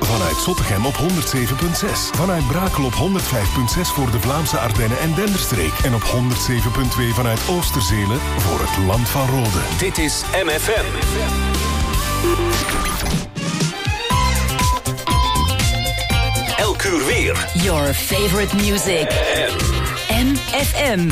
Vanuit Zottegem op 107.6. Vanuit Brakel op 105.6 voor de Vlaamse Ardennen en Denderstreek. En op 107.2 vanuit Oosterzelen voor het Land van Rode. Dit is MFM. Elk uur weer. Your favorite music. MFM.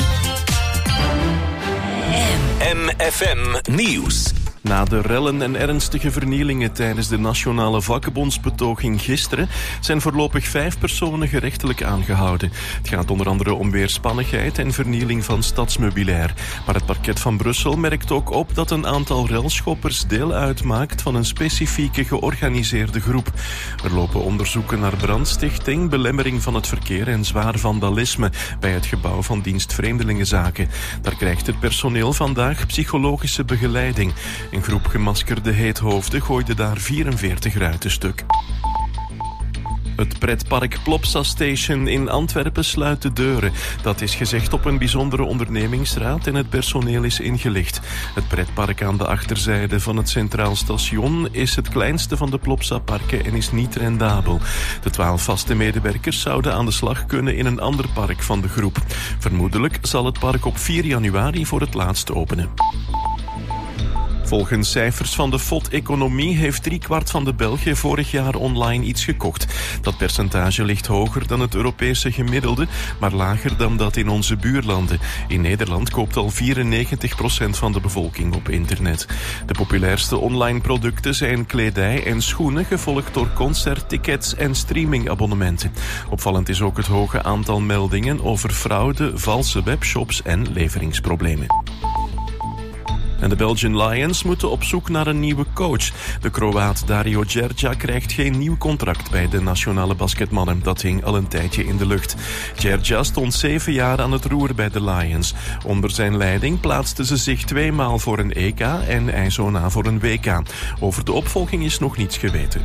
MFM Nieuws. Na de rellen en ernstige vernielingen tijdens de nationale vakkenbondsbetoging gisteren zijn voorlopig 5 personen gerechtelijk aangehouden. Het gaat onder andere om weerspannigheid en vernieling van stadsmeubilair. Maar het parket van Brussel merkt ook op dat een aantal relschoppers deel uitmaakt van een specifieke georganiseerde groep. Er lopen onderzoeken naar brandstichting, belemmering van het verkeer en zwaar vandalisme bij het gebouw van dienst Vreemdelingenzaken. Daar krijgt het personeel vandaag psychologische begeleiding. Een groep gemaskerde heethoofden gooide daar 44 ruiten stuk. Het pretpark Plopsa Station in Antwerpen sluit de deuren. Dat is gezegd op een bijzondere ondernemingsraad en het personeel is ingelicht. Het pretpark aan de achterzijde van het Centraal Station is het kleinste van de Plopsa-parken en is niet rendabel. De 12 vaste medewerkers zouden aan de slag kunnen in een ander park van de groep. Vermoedelijk zal het park op 4 januari voor het laatst openen. Volgens cijfers van de FOD-economie heeft 3/4 van de Belgen vorig jaar online iets gekocht. Dat percentage ligt hoger dan het Europese gemiddelde, maar lager dan dat in onze buurlanden. In Nederland koopt al 94% van de bevolking op internet. De populairste online producten zijn kledij en schoenen, gevolgd door concerttickets en streamingabonnementen. Opvallend is ook het hoge aantal meldingen over fraude, valse webshops en leveringsproblemen. En de Belgian Lions moeten op zoek naar een nieuwe coach. De Kroaat Dario Djerdja krijgt geen nieuw contract bij de nationale basketmannen. Dat hing al een tijdje in de lucht. Djerdja stond 7 jaar aan het roer bij de Lions. Onder zijn leiding plaatsten ze zich 2 maal voor een EK en IJzona voor een WK. Over de opvolging is nog niets geweten.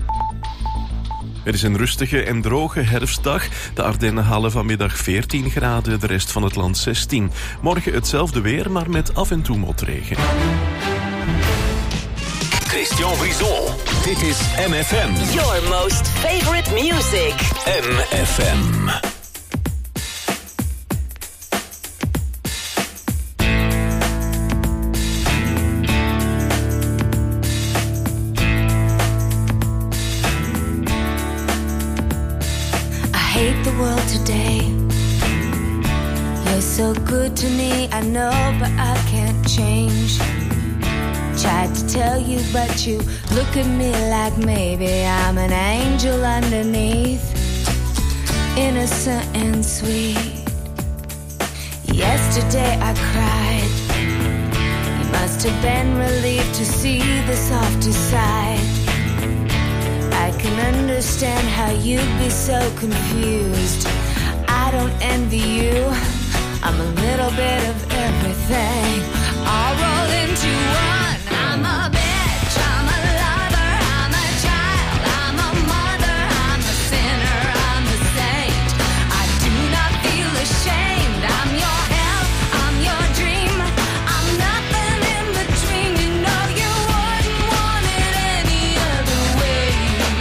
Er is een rustige en droge herfstdag. De Ardennen halen vanmiddag 14 graden, de rest van het land 16. Morgen hetzelfde weer, maar met af en toe motregen. Christian Brison. Dit is MFM. Your most favorite music. MFM. Hate the world today. You're so good to me, I know, but I can't change. Tried to tell you, but you look at me like maybe I'm an angel underneath, innocent and sweet. Yesterday I cried. You must have been relieved to see the softer side. I can understand how you'd be so confused. I don't envy you. I'm a little bit of everything, all rolled into one. I'm a bitch, I'm a lover, I'm a child, I'm a mother, I'm a sinner, I'm a saint. I do not feel ashamed. I'm your hell, I'm your dream. I'm nothing in between. You know you wouldn't want it any other way.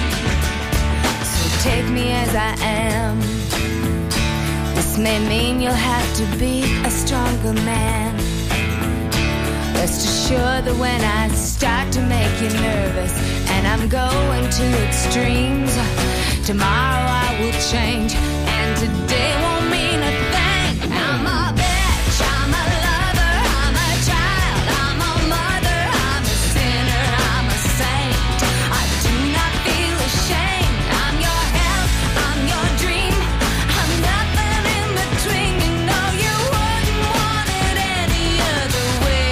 Take me as I am. This may mean you'll have to be a stronger man. Rest assured that when I start to make you nervous and I'm going to extremes, tomorrow I will change and today won't mean a thing. I'm a bitch, I'm a lover, I'm a child, I'm a mother, I'm a sinner, I'm a saint. I do not feel ashamed. I'm your hell, I'm your dream. I'm nothing in between. You know you wouldn't want it any other way.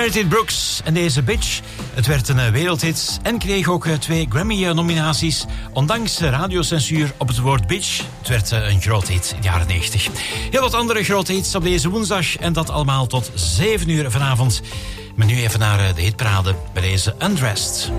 Meredith Brooks en deze Bitch. Het werd een wereldhit en kreeg ook 2 Grammy-nominaties. Ondanks radiocensuur op het woord bitch. Het werd een groot hit in de jaren 90. Heel wat andere grote hits op deze woensdag. En dat allemaal tot 7 uur vanavond. Maar nu even naar de hitparade bij deze Undressed.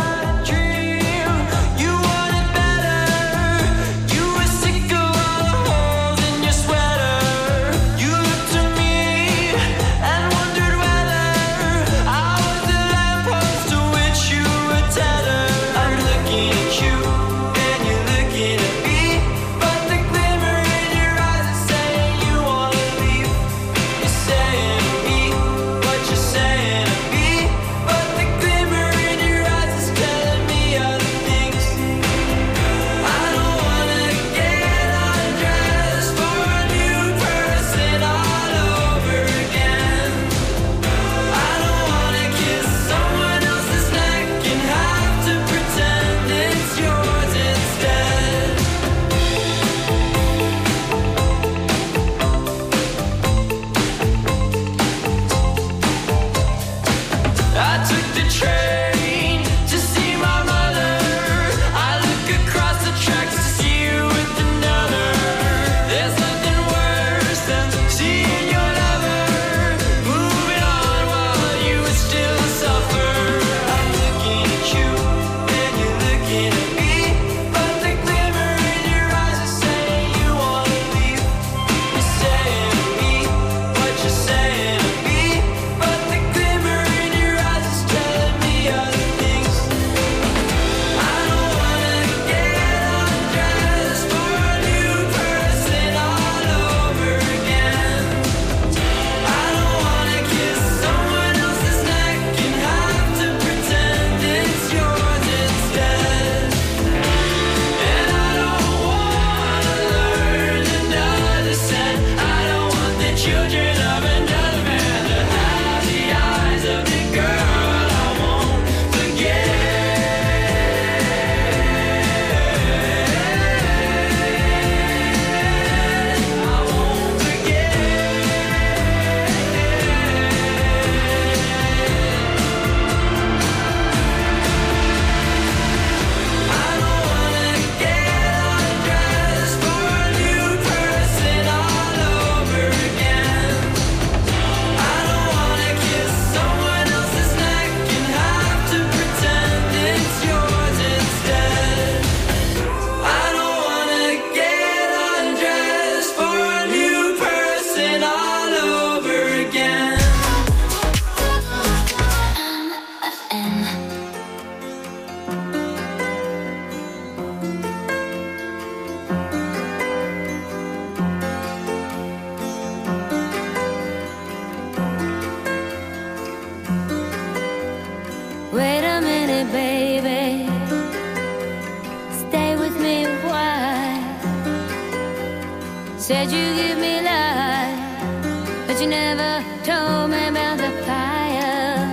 Said you give me life, but you never told me about the fire.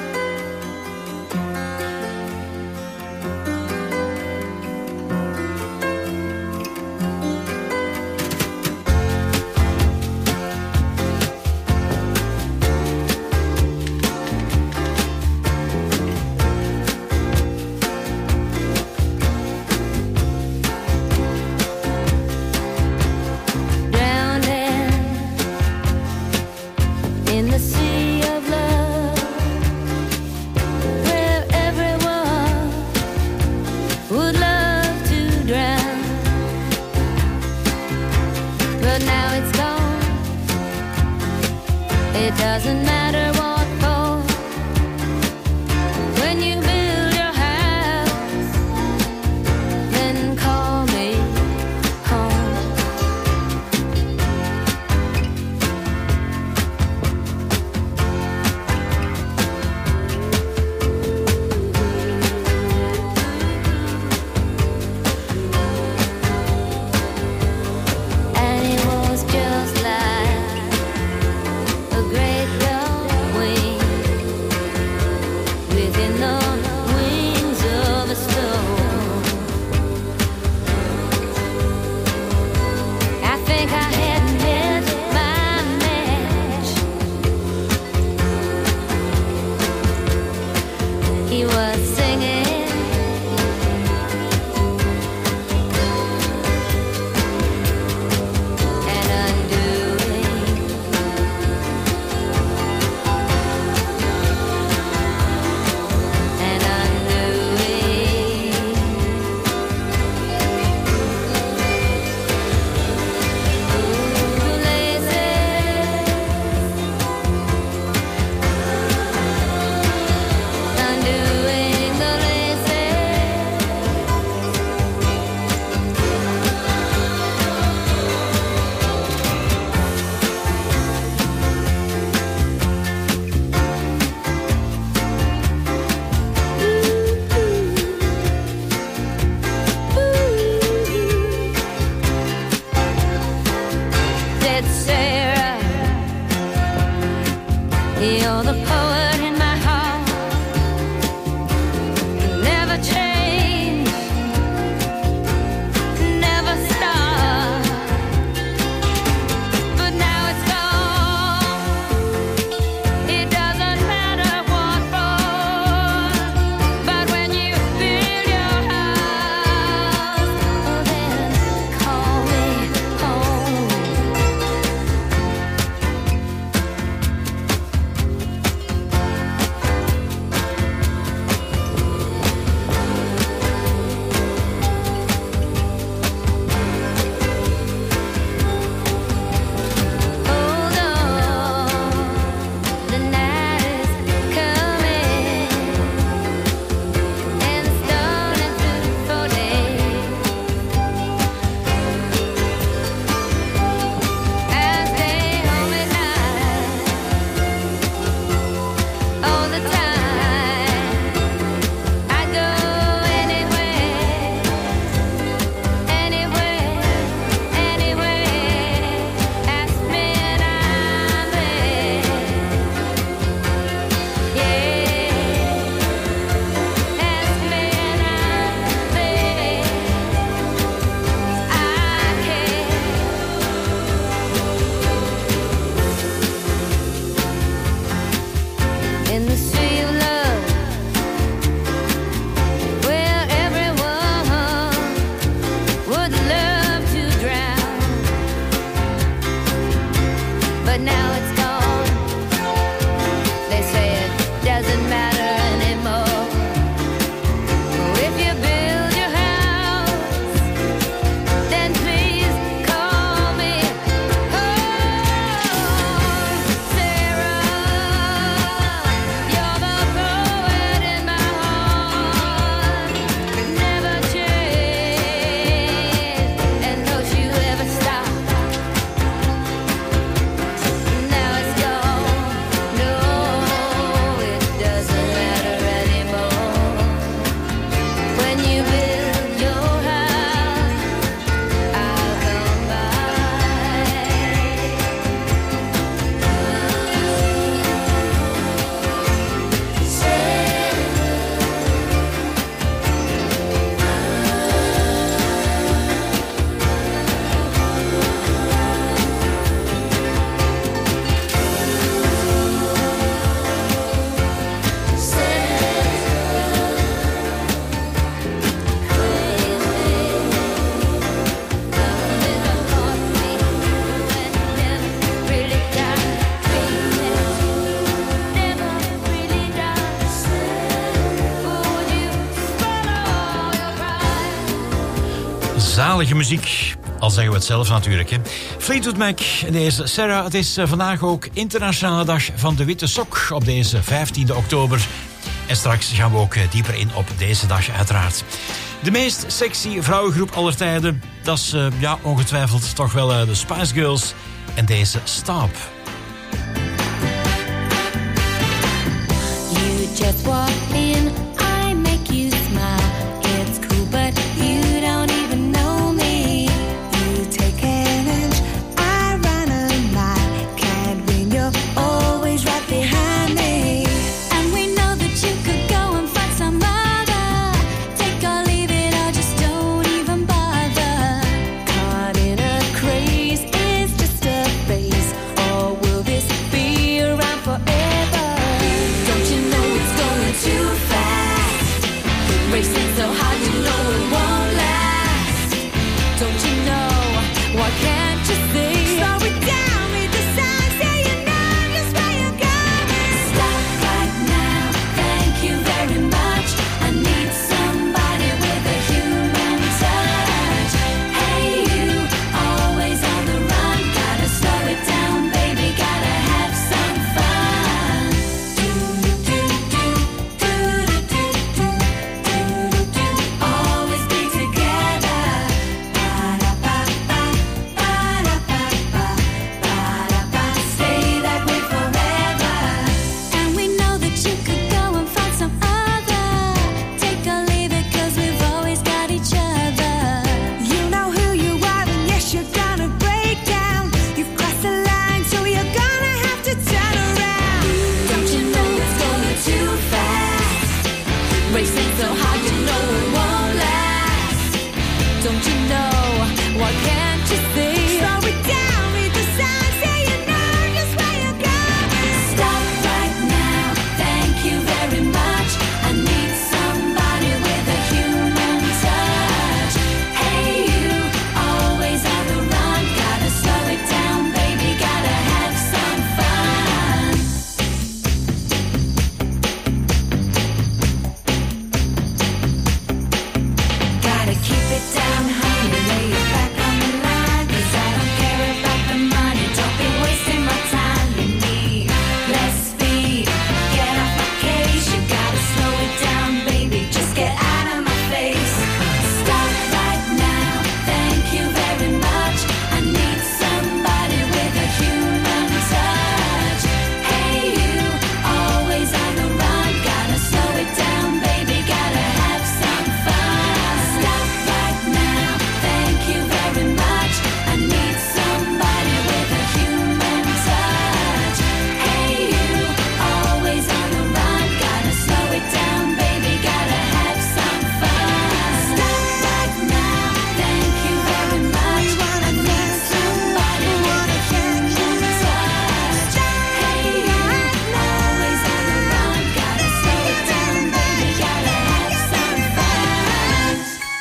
Doesn't matter what for. When you build your house, then call me home. And it was just like a great You're the poet in my heart, never change, never stop. But now it's gone. It doesn't matter what for. But when you build your house, oh, then call me home. Hold on, the night is coming, and the stolen food for days. I stay home at night, all the time. I go anywhere, anywhere, anywhere. Ask me and I'm there. Yeah, ask me and I'm there. I care. In the sea of love, where everyone would love to drown, but now it's gone. They say it doesn't matter anymore. If you build your house, then please call me home. Sarah, you're the poet in my heart, never change, and don't you ever stop. Now it's gone. No, it doesn't matter anymore. When you build your house, I'll come by. Zalige muziek, al zeggen we het zelf natuurlijk. Hè. Fleetwood Mac en deze Sarah. Het is vandaag ook Internationale Dag van de Witte Sok op deze 15e oktober. En straks gaan we ook dieper in op deze dag uiteraard. De meest sexy vrouwengroep aller tijden, dat is ongetwijfeld toch wel de Spice Girls en deze Stop. You just walk in, I make you smile. It's cool, but you don't even know me. You take an inch, I run a mile. Can't win, you're always right behind me. And we know that you could go and find some other. Take or leave it, or just don't even bother. Caught in a craze is just a phase, or will this be around forever? Don't you know it's going too fast? don't you know? Why can't you see? Slow it down, read the signs, say you know just where you're going. Stop right now, thank you very much. I need somebody with a human touch. Hey you, always on the run, gotta slow it down, baby, gotta have some fun. Gotta keep it down, honey, lay it back on the line, 'cause I don't care about the money, don't be wasting my time. You need less speed, get off my case, you gotta slow it down, baby, just get out of my face. Stop right now, thank you very much. I need somebody with a human touch. Hey you, always on the run, gotta slow it down, baby, gotta have some fun. Stop right now, thank you very much. I need somebody with a human touch. Hey you, always on the run, gotta slow it down, baby, gotta have some fun. Stop right now, thank you very much. I need somebody with a human touch. Hey you, always on the run, gotta slow it down, baby, gotta have some fun.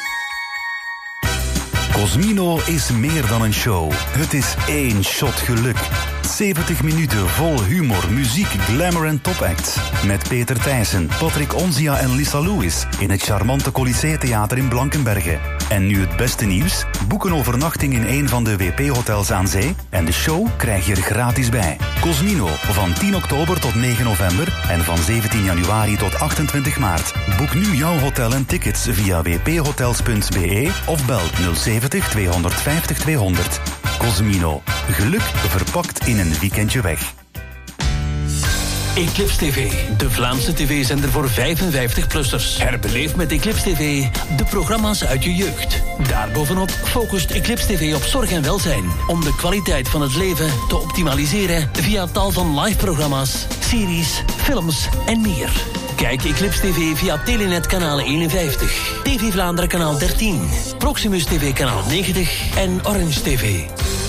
Cosmino is meer dan een show. Het is één shot geluk. 70 minuten vol humor, muziek, glamour en topacts. Met Peter Thijssen, Patrick Onzia en Lisa Lewis in het charmante Colisée Theater in Blankenberge. En nu het beste nieuws. Boek een overnachting in een van de WP-hotels aan zee en de show krijg je er gratis bij. Cosmino, van 10 oktober tot 9 november en van 17 januari tot 28 maart. Boek nu jouw hotel en tickets via wphotels.be of bel 070 250 200. Cosmino, geluk verpakt in een weekendje weg. Eclipse TV, de Vlaamse tv-zender voor 55-plussers. Herbeleef met Eclipse TV de programma's uit je jeugd. Daarbovenop focust Eclipse TV op zorg en welzijn, om de kwaliteit van het leven te optimaliseren via tal van live-programma's, series, films en meer. Kijk Eclipse TV via Telenet kanaal 51, TV Vlaanderen kanaal 13, Proximus TV kanaal 90 en Orange TV.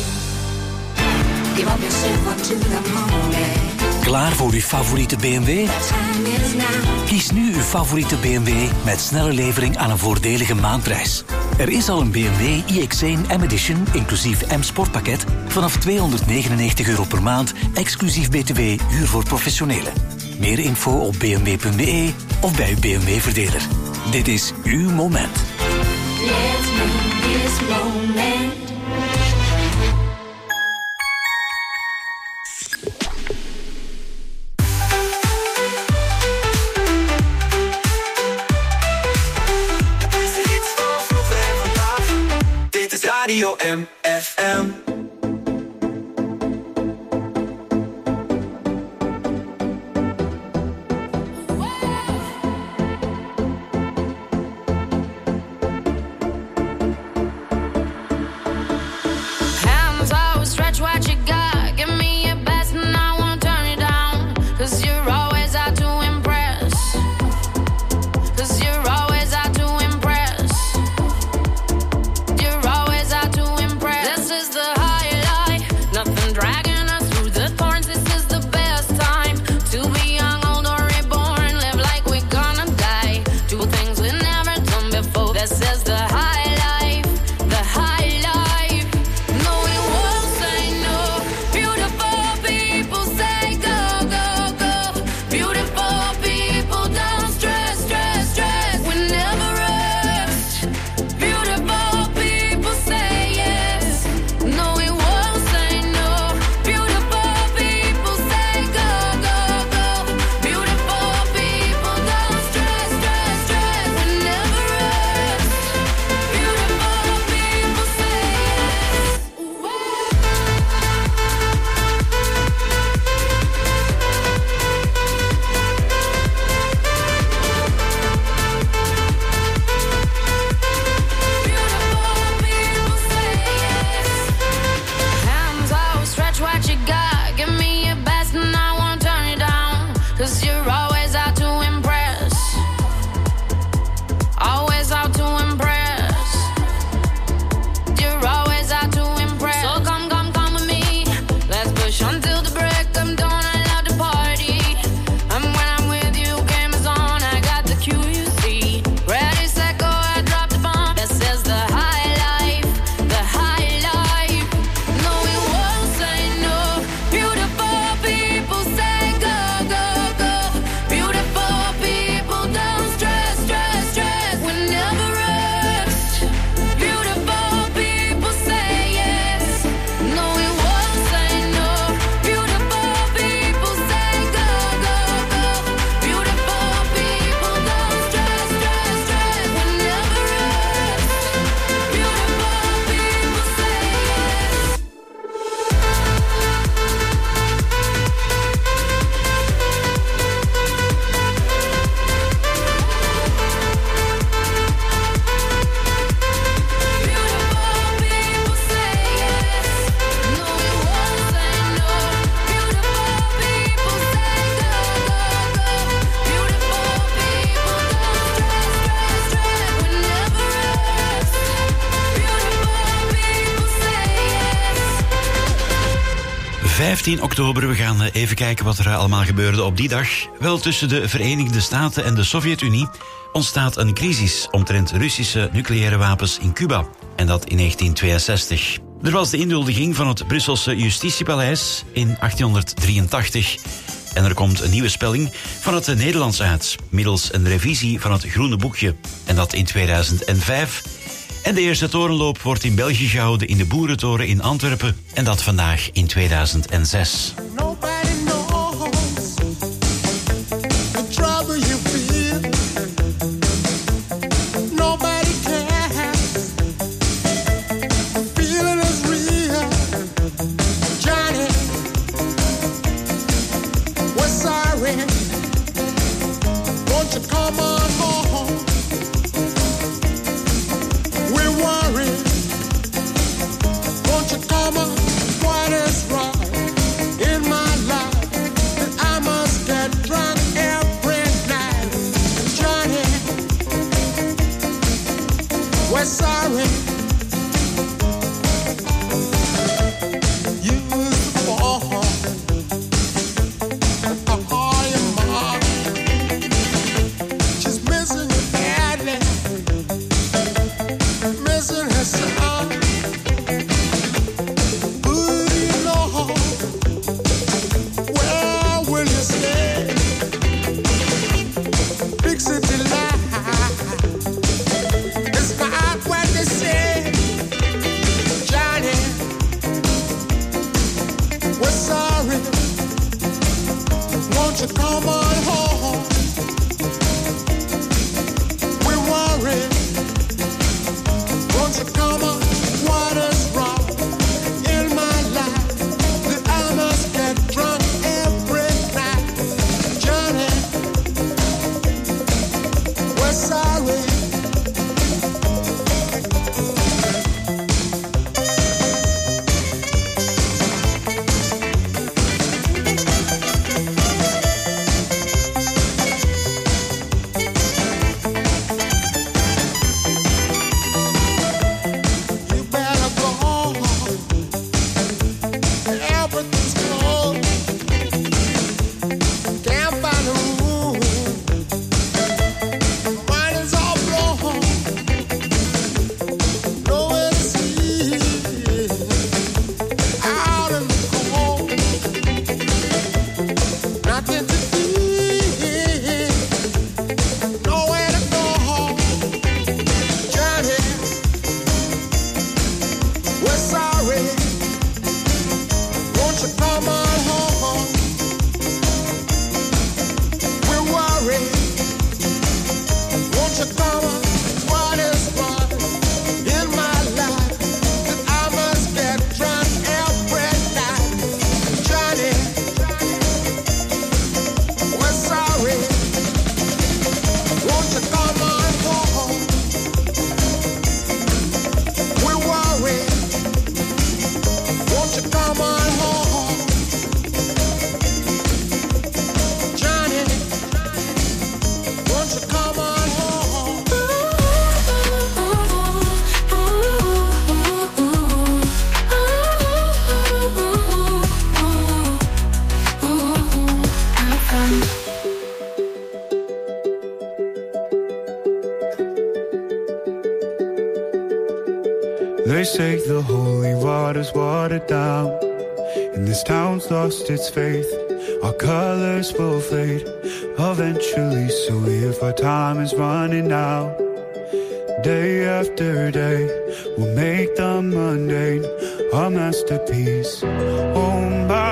Klaar voor uw favoriete BMW? Kies nu uw favoriete BMW met snelle levering aan een voordelige maandprijs. Er is al een BMW iX1 M-Edition, inclusief M-Sportpakket, vanaf €299 per maand, exclusief BTW, huur voor professionelen. Meer info op bmw.be of bij uw BMW-verdeler. Dit is uw moment. Let's make this moment. Radio MFM. Hands out, stretch what you got. Give me your best and I won't turn it down. 'Cause you're always out to impress. 'Cause you're always out to impress. You're always out to impress. This is the 15 oktober, we gaan even kijken wat er allemaal gebeurde op die dag. Wel, tussen de Verenigde Staten en de Sovjet-Unie ontstaat een crisis omtrent Russische nucleaire wapens in Cuba. En dat in 1962. Er was de inhuldiging van het Brusselse Justitiepaleis in 1883. En er komt een nieuwe spelling van het Nederlands uit, middels een revisie van het Groene Boekje. En dat in 2005. En de eerste torenloop wordt in België gehouden in de Boerentoren in Antwerpen. En dat vandaag in 2006. They say the holy water's watered down, and this town's lost its faith. Our colors will fade eventually, so if our time is running out, day after day, we'll make the mundane a masterpiece. Oh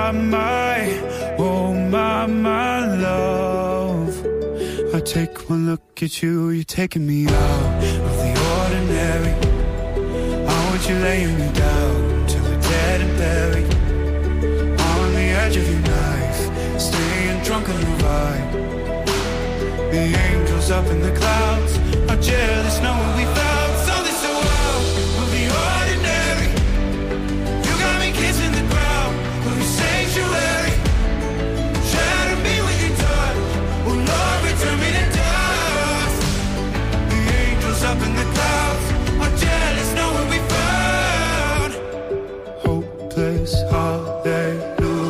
my love, I take one look at you, you're taking me out of the ordinary. I want you laying me down till we're dead and buried, on the edge of your knife, staying drunk on the ride. The angels up in the clouds are jealous knowing we found something so wild. We'll be ordinary. You got me kissing the ground, we'll be sanctuary. Shadow me with your touch, oh Lord, return me to dust. The angels up in the clouds are jealous knowing we found hopeless hallelujah.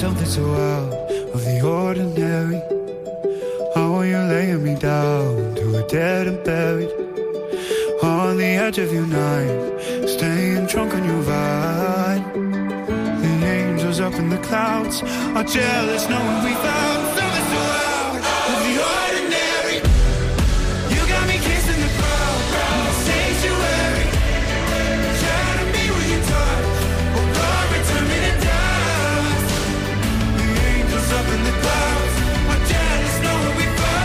something so out of the ordinary. How are you laying me down to a dead and buried on the edge of your night, staying drunk on your vibe. The angels up in the clouds are jealous knowing we found something so out of the ordinary. You got me kissing the crowd in the sanctuary, shining me with your touch, oh Lord, return me to dust. The angels up in the clouds are jealous knowing we found.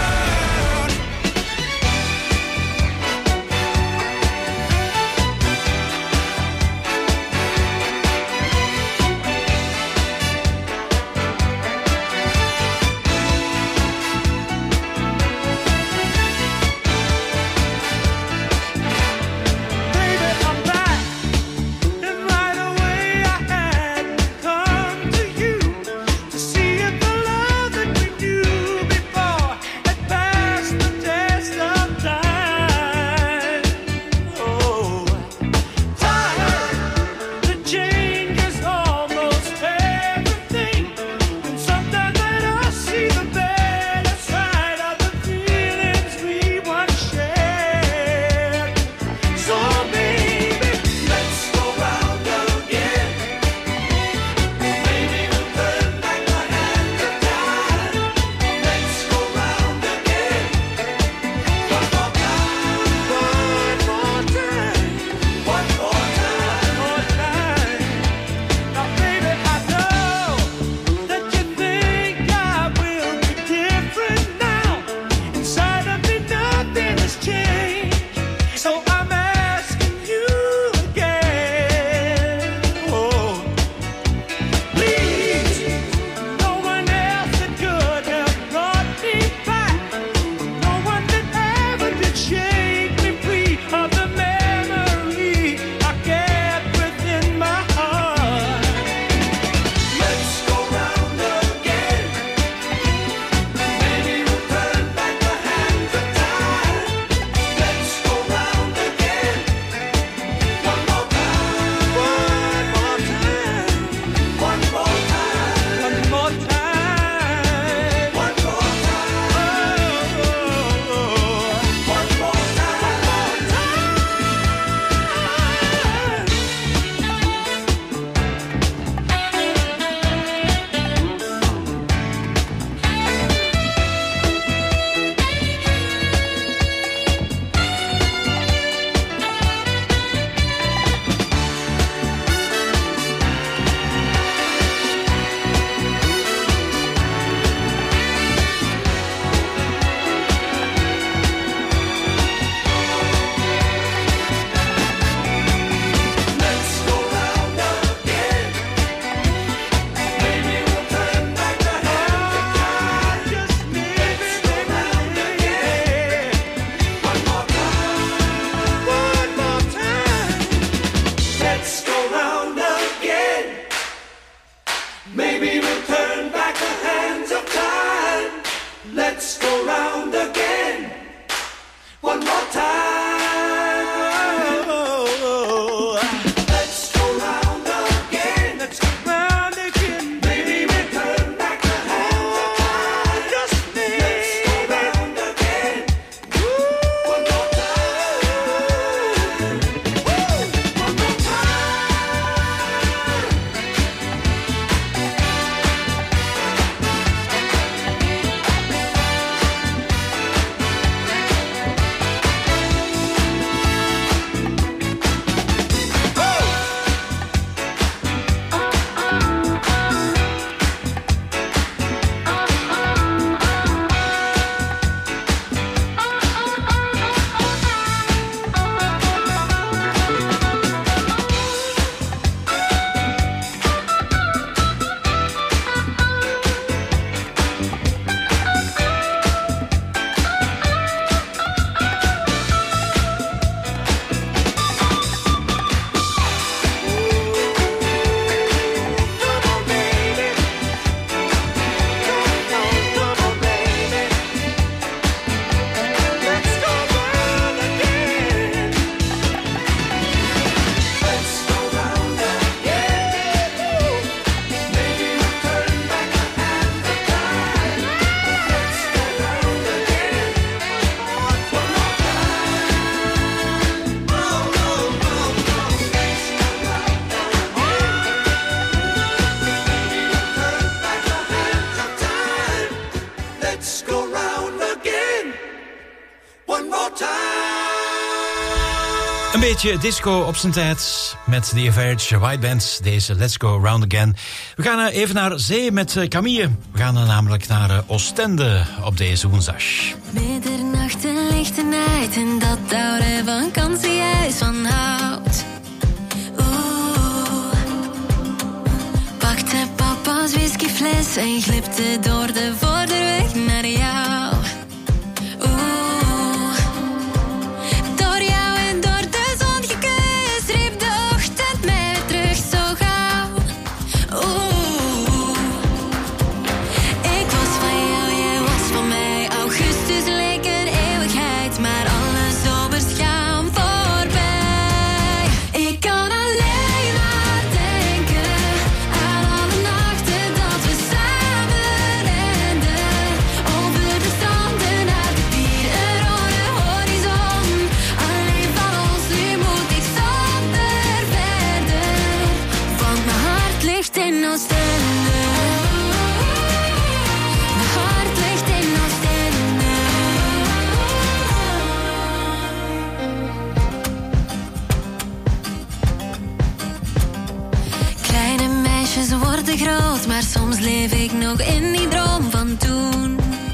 Een beetje disco op zijn tijd met The Average White Band, deze Let's Go Round Again. We gaan even naar zee met Camille. We gaan namelijk naar Oostende op deze woensdag. Middernacht een lichte nacht en dat oude vakantiehuis van hout. Pakte papa's whiskyfles en glipte door de voorderweg naar jou. Door jou en door de zon gekust, riep de ochtend mij terug zo gauw. Ik was van jou, jij was van mij. Augustus leek een eeuwigheid, maar alle zomers gaan voorbij. Ik kan alleen maar denken aan alle nachten dat we samen renden. Over de stranden naar de pier, een rode horizon. Alleen van ons, nu moet ik zonder verder. Want mijn hart ligt in Oostende. Mijn hart ligt in Oostende. Kleine meisjes worden groot, maar soms leef ik nog in die droom van toen.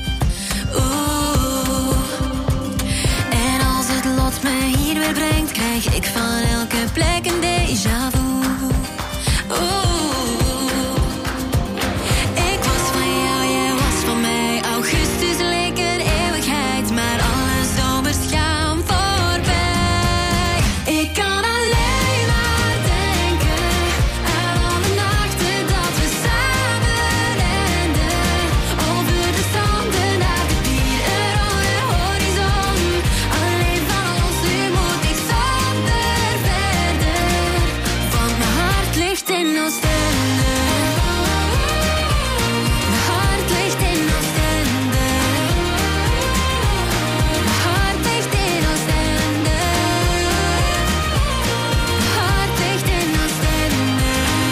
En als het lot me hier weer brengt, krijg ik van elke plek een déjà vu. Ik was van jou, jij was van mij. Augustus leek een eeuwigheid, maar alle zomers gaan voorbij. Ik kan alleen maar denken aan alle nachten dat we samen renden. Over de stranden naar de pier, een rode horizon. Alleen van ons, nu moet ik zonder verder. Want mijn hart ligt in Oostende. Mijn hart ligt in Oostende. Mijn hart ligt in Oostende. Mijn hart ligt in Oostende.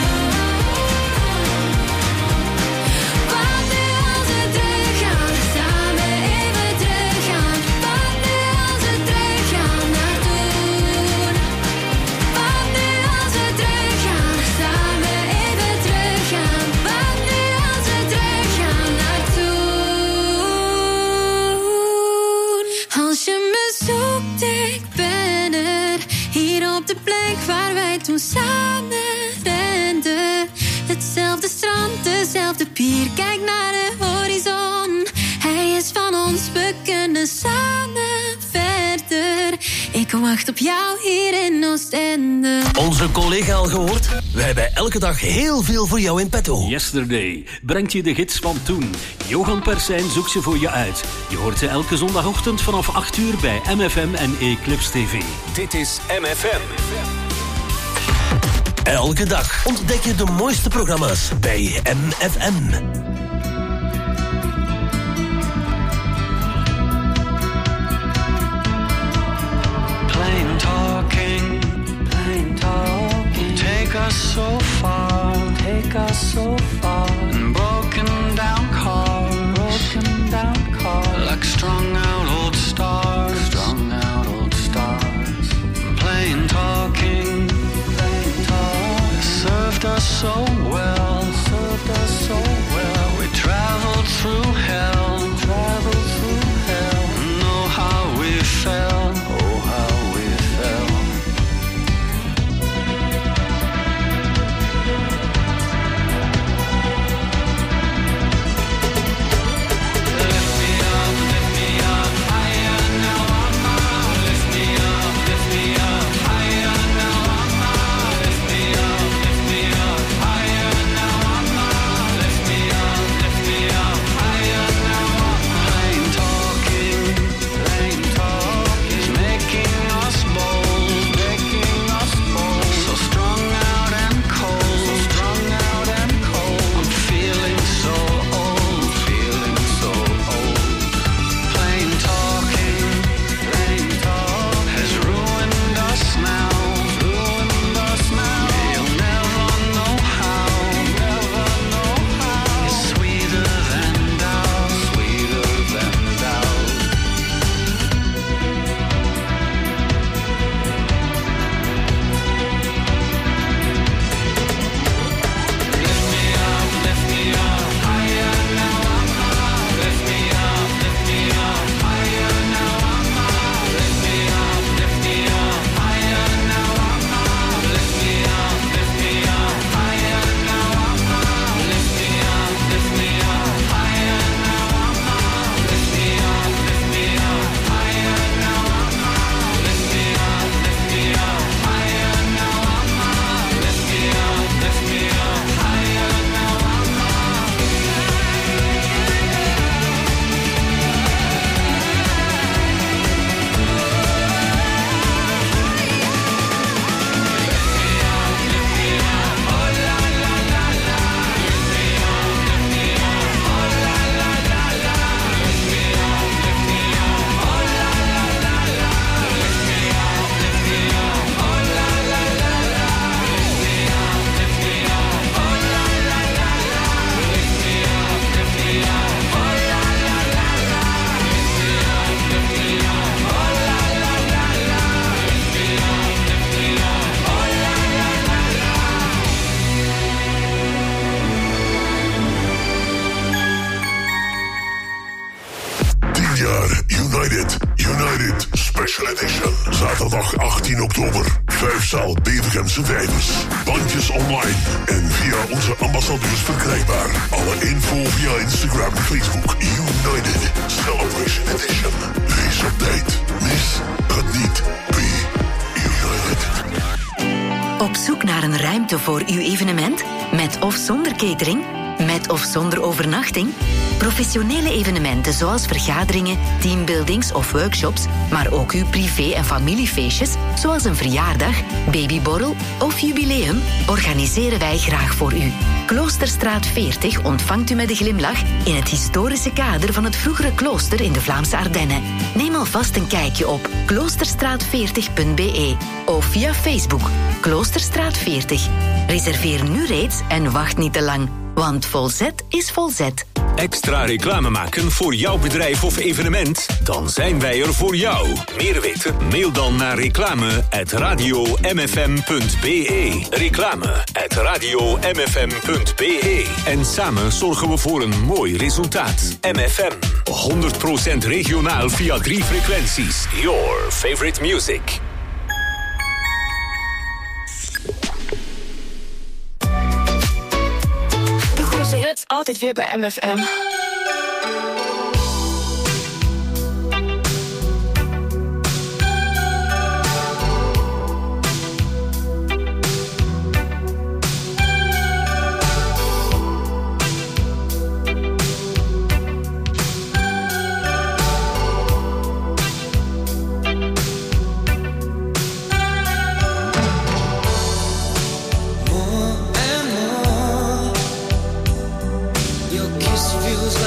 Wat nu als we teruggaan, samen even teruggaan. Wat nu als we teruggaan naar toen. Wat nu als we teruggaan, samen even teruggaan. Wat nu als we teruggaan naar toen. Als je me zoekt, ik ben er. Hier op de plek waar wij toen samen renden. Hetzelfde strand, dezelfde pier. Kijk naar de horizon. Hij is van ons, we kunnen samen verder. Ik wacht op jou hier in Oostende. Onze collega al gehoord? Wij hebben elke dag heel veel voor jou in petto. Yesterday brengt je de gids van toen. Johan Persijn zoekt ze voor je uit. Je hoort ze elke zondagochtend vanaf 8 uur bij MFM en Eclipse TV. Dit is MFM. Elke dag ontdek je de mooiste programma's bij MFM. Plain talking, take us so far, and broken down cars, like strung out old stars, plain talking, served us so well, we traveled through hell, know how we felt. Higher Celebration Edition. Zaterdag 18 oktober. 5-zaal Bevergemse Vijvers. Bandjes online en via onze ambassadeurs verkrijgbaar. Alle info via Instagram en Facebook. United Celebration Edition. Wees op tijd. Mis het niet. Be United. Op zoek naar een ruimte voor uw evenement? Met of zonder catering? Met of zonder overnachting? Professionele evenementen zoals vergaderingen, teambuildings of workshops, maar ook uw privé- en familiefeestjes, zoals een verjaardag, babyborrel of jubileum, organiseren wij graag voor u. Kloosterstraat 40 ontvangt u met een glimlach in het historische kader van het vroegere klooster in de Vlaamse Ardennen. Neem alvast een kijkje op kloosterstraat40.be of via Facebook Kloosterstraat 40. Reserveer nu reeds en wacht niet te lang, want volzet is volzet. Extra reclame maken voor jouw bedrijf of evenement? Dan zijn wij er voor jou. Meer weten? Mail dan naar reclame@radiomfm.be. Reclame@radiomfm.be. En samen zorgen we voor een mooi resultaat. MFM. 100% regionaal via 3 frequenties. Your favorite music. Hits altijd weer bij MFM. Feels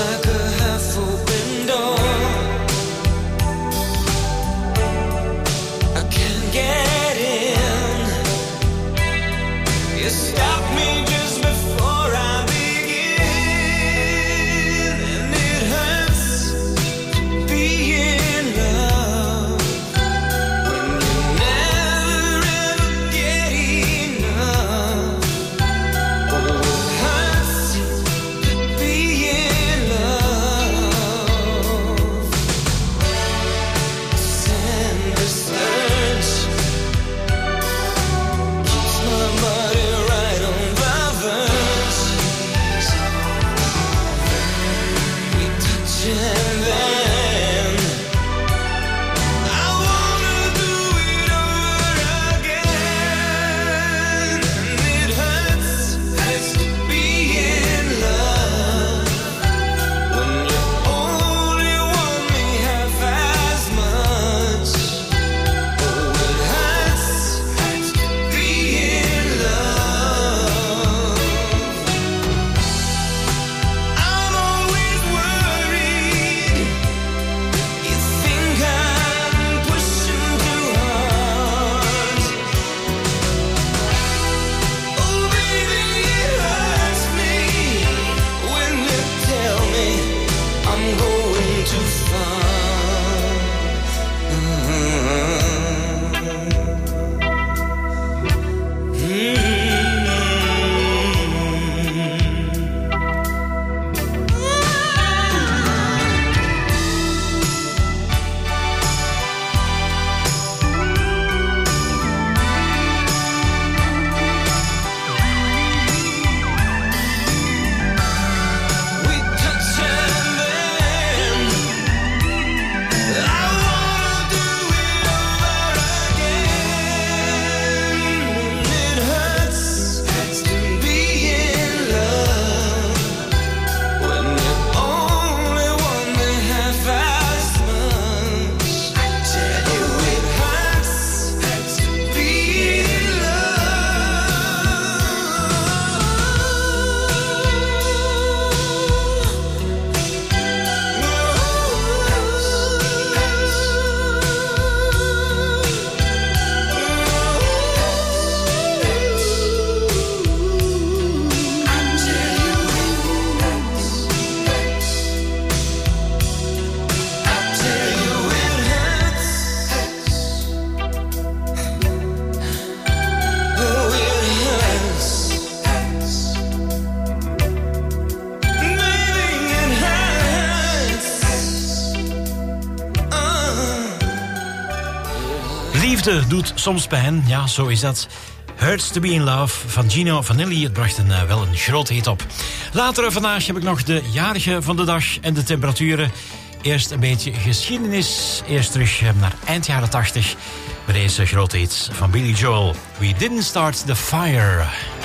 Liefde doet soms pijn, ja, zo is dat. Hurts to be in Love van Gino Vanelli. Het bracht wel een groot hit op. Later vandaag heb ik nog de jarige van de dag en de temperaturen. Eerst een beetje geschiedenis. Eerst terug naar eind jaren 80. Bij deze grote hit van Billy Joel. We didn't start the fire.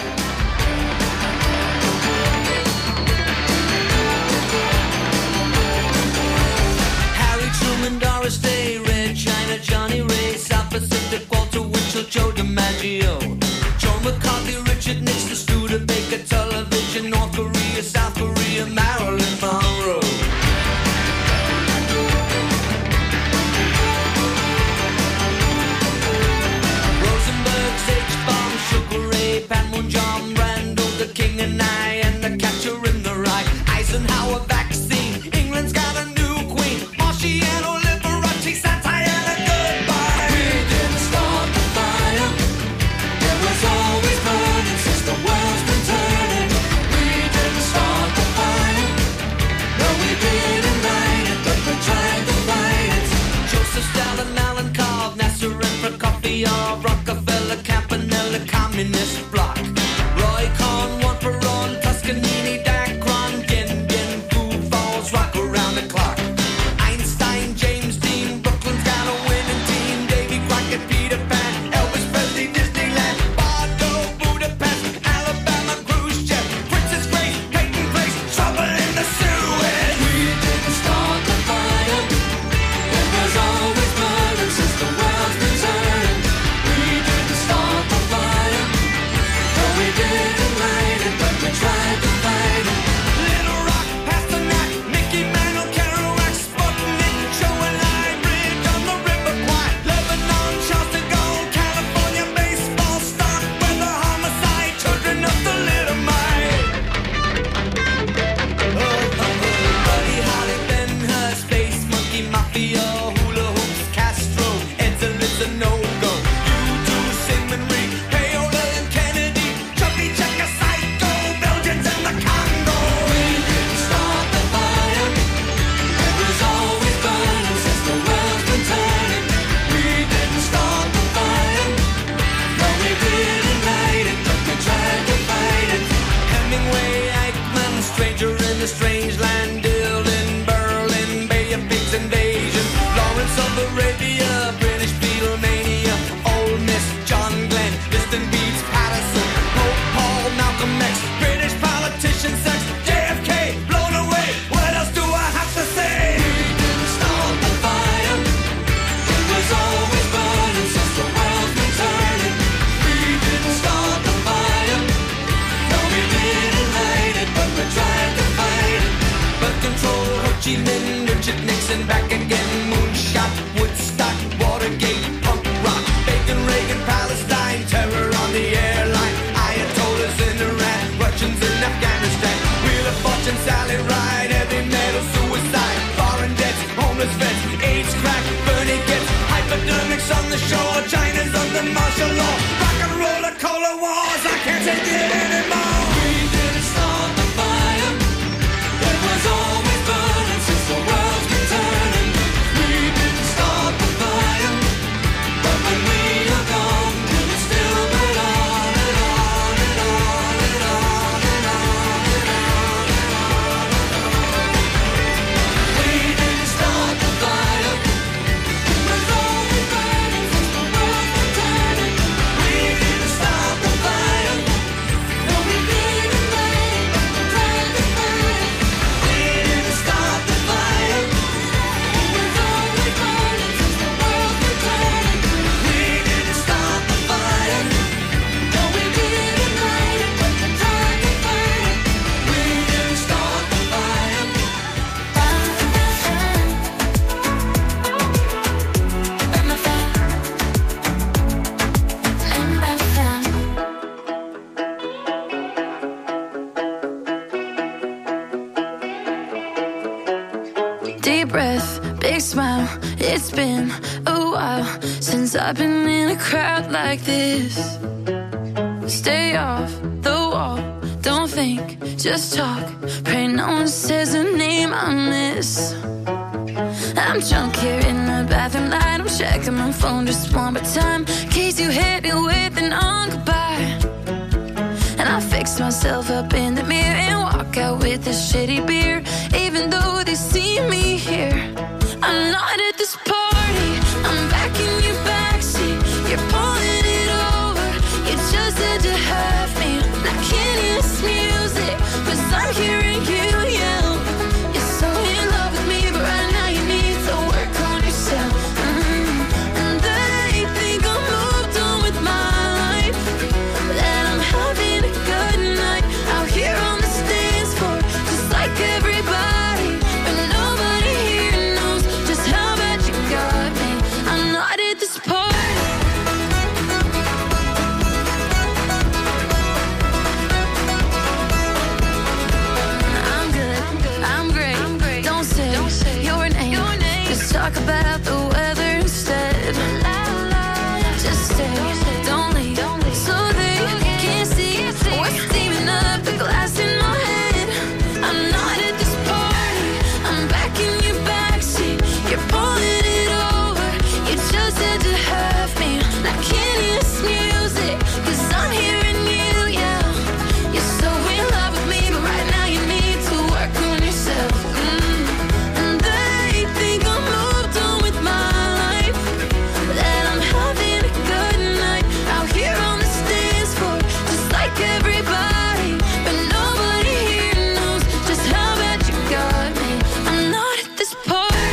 Harry Truman, Doris Day, Red China, Johnny Ray, South Pacific, Walter Winchell, Joe DiMaggio, Joe McCarthy, Richard Nixon, Studebaker, television, North Korea, South Korea, Marilyn Monroe. Rosenberg's H-bomb, Sugar Ray, Panmun, John Randall, the King and I, and the Catcher in the Rye, Eisenhower vaccine, England's got a new queen, Marciano, Liberace, satire, and a goodbye. We didn't start the fire, it was always burning since the world's been turning. We didn't start the fire, no we didn't light it, but we tried to fight it. Joseph Stalin, Alan Cobb, Nasser and Prokofiev, Rockefeller, Campanella, Communist Bloc, Roy Cohn, Juan Perón, Toscanini, Dacron, Dien Bien, Food Falls, rock around the clock. Einstein, James Dean, Brooklyn's got a winning team, Davy Crockett, Peter Pan, Elvis Presley, Disneyland, Bardo, Budapest, Alabama, Khrushchev, Princess Grace, Peyton Place, trouble in the Suez. We didn't start the fire, it was always burning since the world's been turning. We didn't start the fire, no we didn't light it, but we tried to fight it. Little Rock, Pasternak, Mickey Mantle, Kerouac, Sputnik, Show and Lie, Bridge on the River Kwai, Lebanon, Charles de Gaulle, California, baseball, stock, weather, homicide, children of the Little Mite. Buddy Holly, Ben Hur, Space Monkey, Mafia, Hula Hoops, Castro, Edsel a no-go. U2, Sigmund Rhee, Paola and Kennedy, Chubby Checker, Psycho, Belgians and the Congo. We didn't start the fire, it was always burning since the world's been turning. We didn't start the fire, no we didn't light it, but we tried to fight it. Hemingway, Eichmann, Stranger in the Strange Land, Dylan, Berlin, Bay of Pigs invasion, Lawrence of Arabia, British Beatlemania, Ole Miss, John Glenn, Distant Beats, Patterson, Pope Paul, Malcolm X, British politician, sex, JFK, blown away. What else do I have to say? We didn't start the fire, it was always burning since the world's been turning. We didn't start the fire, no we didn't light it, but we tried to fight it. Birth control, Ho Chi Minh, Richard Nixon, back again, moonshot, Woodstock, Watergate, punk rock, Bacon, Reagan, Palestine, terror on the airline, Ayatollahs in Iran, Russians in Afghanistan, Wheel of Fortune, Sally Ride, heavy metal, suicide, foreign debts, homeless vets, AIDS, crack, Bernie gets, hypodermics on the shore, China's under martial law, rock and roll, cola wars, I can't take it anymore. We didn't start the fire, it was always burning since the world's been turning. We didn't start the fire, but when we are gone, will it still burn on and on and on and on and on and on and on? We didn't start the fire, it was always burning since the world's been turning. We didn't start the fire, no we didn't light it, but we tried to fight it. We didn't start the fire, it was always burning since the world's been turning. We didn't start the fire, no we didn't light it, but we tried to fight it. We didn't start the fire. Deep breath, big smile. It's been a while since I've been in a crowd like this. Stay off the wall, don't think, just talk. Pray no one says a name I miss. I'm drunk here in the bathroom light. I'm checking my phone just one more time, in case you hit me with an goodbye. And I fix myself up in the mirror and walk out with a shitty beer. Even though they see me here, I'm not at this party. I'm back in your backseat. You're pulling it over. You just had to have me. I can't hear this music, 'cause I'm hearing you yell. You're so in love with me, but right now you need to work on yourself. And they think I'm moved on with my life, that I'm having a good night out here on the dance floor, just like everybody. But nobody here knows just how bad you got me. I'm not at this party. I'm good, I'm great. Don't say your name. Just talk about the weather instead. Just stay, don't leave, so they can't see what's steaming up the glass in my head. I'm not at this party. I'm back in your backseat. You're pulling it over. You just had to have me. I can't hear this music, 'cause I'm hearing you yell. You're so in love with me, but right now you need to work on yourself. And they think I'm moved on with my life, that I'm having a good night out here on the dance floor, just like everybody. But nobody here knows just how bad you got me. I'm not at this party.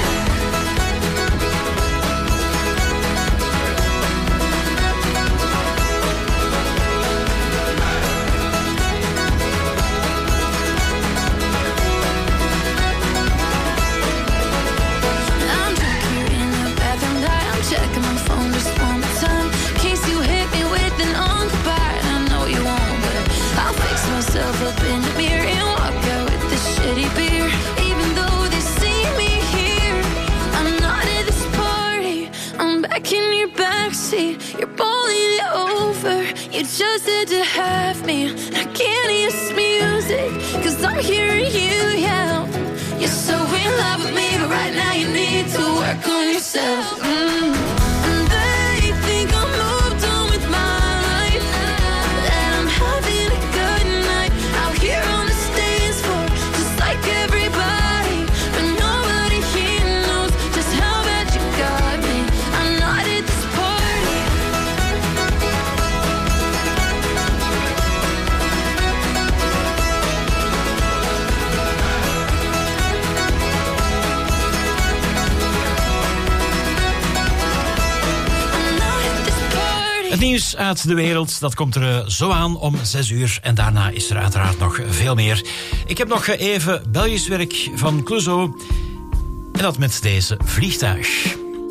I'm drunk here in the bathroom light. I'm checking my phone just one more time, in case you hit me with an goodbye. I know you won't, but I'll fix myself up in the mirror and walk out with this shitty beer. Even though they see me here, I'm not at this party. I'm back in your backseat. You're pulling it over. You just had to have me. I can't hear this music, 'cause I'm hearing you yell. You're so in love with me, but right now you need to work on yourself. And they think I'm moved on with my life, that I'm having a good night out here on the dance floor, just like everybody. But nobody here knows just how bad you got me. I'm not at this party. Het nieuws uit de wereld, dat komt er zo aan om 6 uur. En daarna is er uiteraard nog veel meer. Ik heb nog even Belgisch werk van Clouseau. En dat met deze Vliegtuig.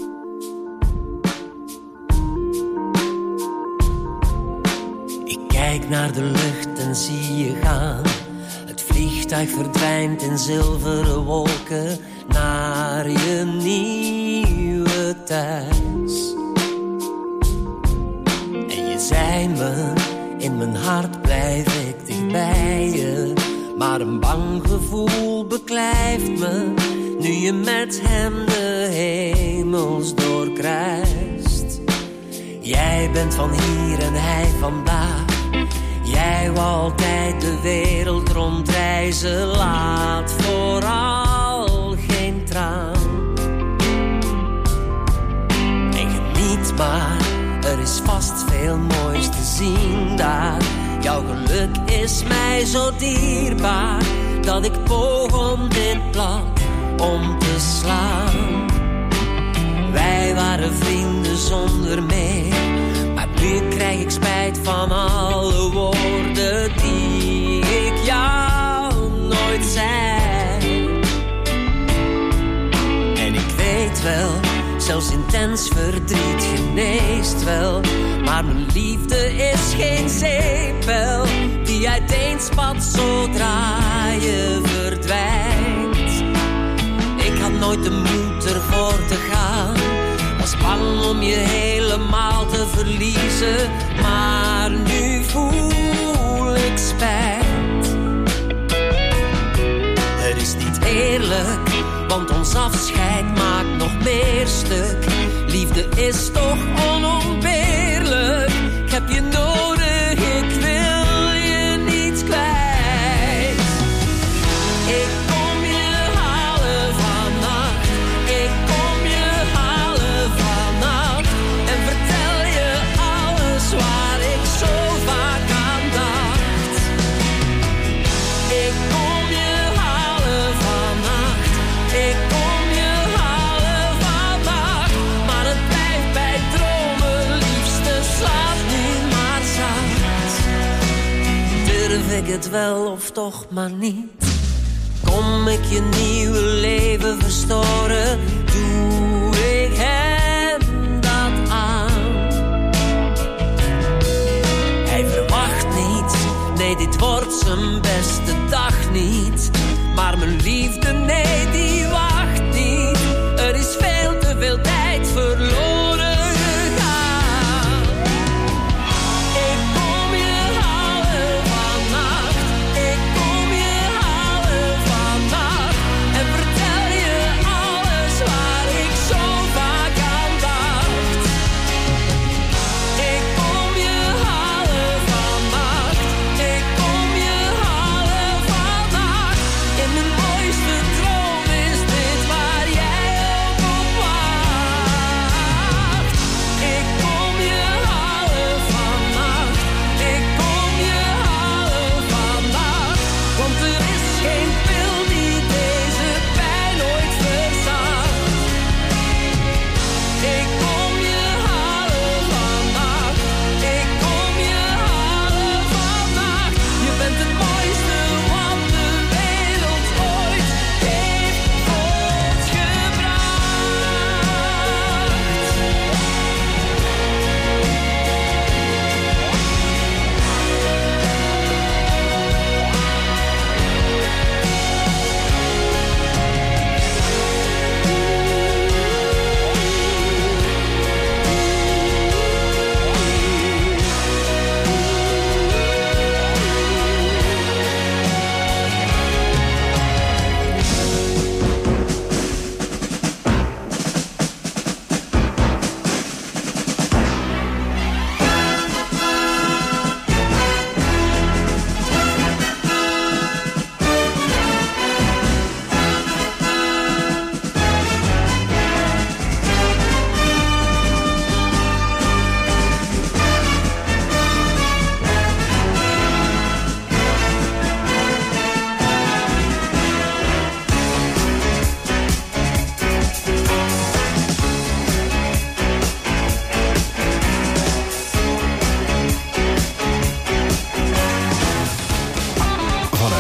Ik kijk naar de lucht en zie je gaan. Het vliegtuig verdwijnt in zilveren wolken naar je nieuwe thuis. En je zei me, in mijn hart blijf ik dicht bij je. Maar een bang gevoel beklijft me, nu je met hem de hemels doorkruist. Jij bent van hier en hij vandaag. Jij wou altijd de wereld rondreizen. Laat vooral geen traan. En geniet maar, er is vast veel moois te zien daar. Jouw geluk is mij zo dierbaar, dat ik poog om dit blad om te slaan. Wij waren vrienden zonder meer, maar nu krijg ik spijt van alle woorden die ik jou nooit zei. En ik weet wel, zelfs intens verdriet geneest wel. Maar mijn liefde is geen zeepbel die uiteenspat zodra je verdwijnt. Ik had nooit de moed ervoor te gaan, was bang om je helemaal te verliezen. Maar nu voel ik spijt. Het is niet eerlijk, want ons afscheid maakt meer stuk. Liefde is toch onontbeerlijk. Ik heb je nodig, ik wil je niet kwijt. Ik kom je halen vannacht. Ik kom je halen vannacht. En vertel je alles waar ik zo vaak aan dacht. Ik kom je halen vannacht. Ik kom je halen vannacht. Maar het blijft bij dromen, liefste, slaap nu maar zacht. Durf ik het wel of toch maar niet? Kom ik je nieuwe leven verstoren? Doe ik hem dat aan? Hij verwacht niets, nee dit wordt zijn beste dag niet. Maar mijn liefde, nee